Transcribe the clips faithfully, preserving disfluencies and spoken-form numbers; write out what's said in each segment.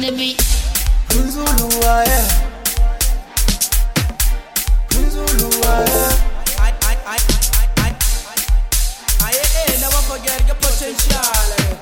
the beat. Prinzuluwa, yeah. Prinzuluwa, yeah. I, I, I, I, I, I, I, never forget your potential.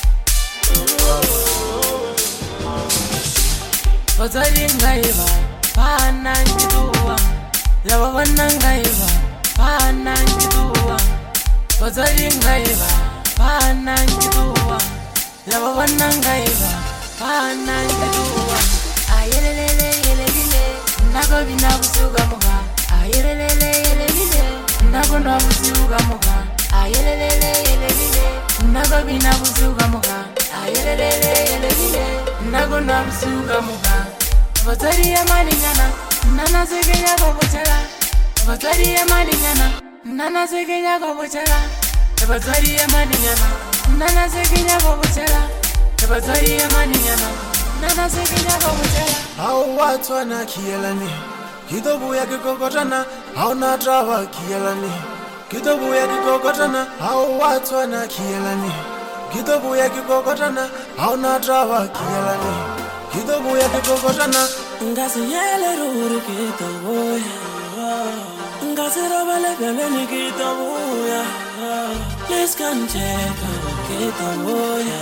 Bazari ngaiva, pana ngitua. Lava wana ngaiva, pana ngitua. Bazari ngaiva, pana ngitua. Lava wana ngaiva, pana ngitua. Ayelelele yelelele, nago bina busuga muga. Ayelelele yelelele, nago na busuga muga. Ayelelele yelelele, nago bina busuga muga. Ayelelele yelelele, nago na busuga muga. Bazari ya malingana, nana segenya go butela. Bazari ya malingana, nana segenya go butela. Bazari ya malingana, nana segenya go butela. Bazari ya malingana, nana segenya go butela. Hao watu wanakielani, kidogo ya kikokotana, hauna trawa kielani. Kidogo ya kikokotana, hao watu wanakielani. Kidogo ya kikokotana, hauna trawa kielani. Kidogo ya kikokotana, ngasi yele ruru kitobo ya, ngasi robale bemeni kitobo ya, let's come check out kitobo ya.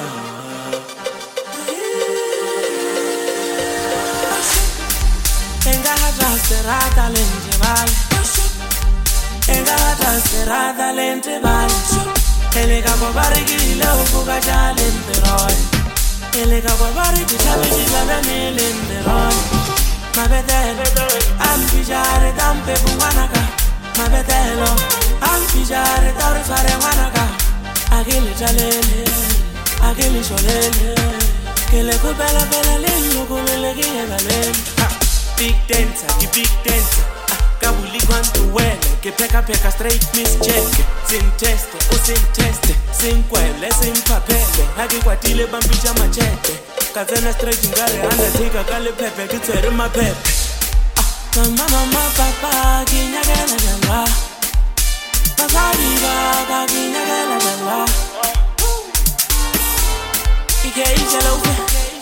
Enga hata serata lente bale, enga hata serata lente bale. Elega kwa bariki leo kuka chalente roy. Elega kwa bariki chabishi bebe lente roy. Mabetelo, ampijare dampe bunganaka. Mabetelo, ampijare tauri fare wanaka. Agili chalele, agili sholele. Kele kupela pela lingu kulele kiye galele. Big dancer, the big dancer. Kabuli kwantu wele, que peka peka straight miss check. Sin teste, o sin teste. Sin kwele, sin papele. Haki kwa tile bambicha machete. Kazena straight ngare anda tika kale pepe kitere mapepe. Mama mama papa kinyagela jalwa. Papa diva kinyagela jalwa. Ike ijela ufe.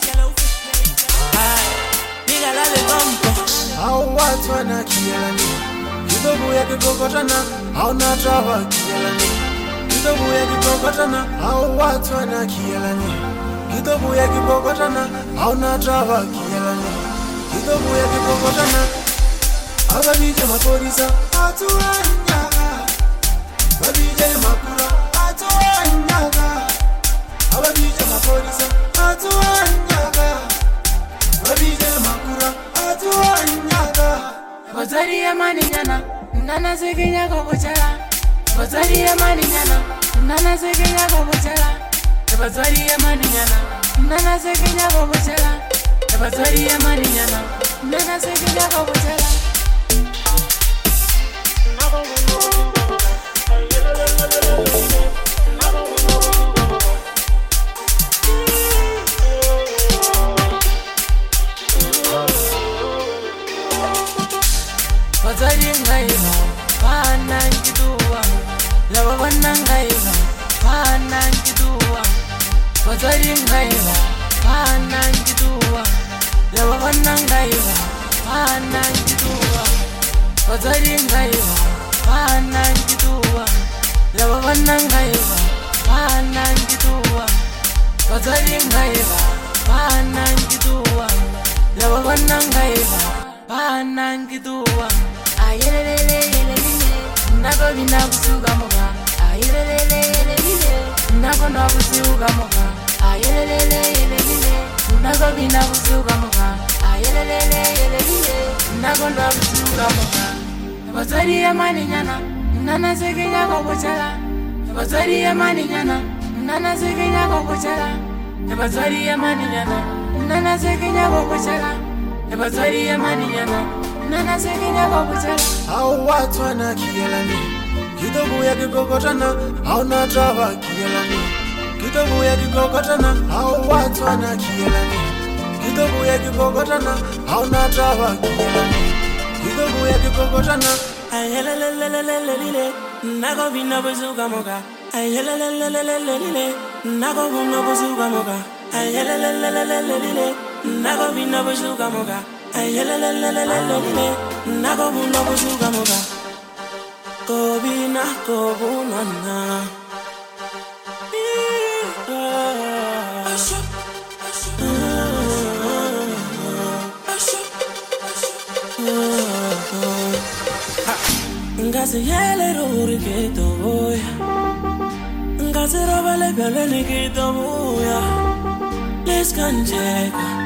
Ay, diga la de bombo. hao watu wanakielani. Kidogo ya kikokotana, hauna trawa kielani. Kidogo ya kikokotana, hao watu wanakielani. Kidogo ya kikokotana, hauna trawa kielani. Kidogo ya kikokotana, ababije mapolisa, atuanyaga. Babije makura, atuanyaga. Ababije mapolisa, atuanyaga. Babije makura, atuanyaga. Bazari ya malingana, nana segenya go butela. Bazari ya malingana, nana segenya go butela. Bazari ya malingana, nana segenya go butela. Bazari ya malingana, nana segenya go butela. Bazari ngaiva, pana ngitua. Lava wana ngaiva, pana ngitua. Bazari ngaiva, pana ngitua. Lava wana ngaiva, pana ngitua. Bazari ngaiva, pana ngitua. Lava wana ngaiva, pana ngitua. Bazari ngaiva, pana ngitua. Lava wana ngaiva, pana ngitua. Ayelelele yelelele, nago bina busuga muga. Ayelelele yelelele, nago na busuga muga. Ayelelele yelelele, nago bina busuga muga. Ayelelele yelelele, nago na busuga muga. Bazari ya malingana, nana segenya go butela. Bazari ya malingana, nana segenya go butela. Bazari ya malingana, nana segenya go butela. Bazari ya malingana, nana segenya go butela. Hao watu wanakielani. Kidogo ya kikokotana, hauna trawa kielani. Kidogo ya kikokotana, hao watu wanakielani. Kidogo ya kikokotana, hauna trawa kielani. Kidogo ya kikokotana, ayelelelelelelele, nago bina busuga moga. Ayelelelelelelele, nago bina busuga moga. ayelelelelelelele nako bina bushuka moka ayelelelelelelele nako buno bushuka moka kobina kobunana Ngase yele ruri keto boya Ngase robale beleni keto boya Les kanjeka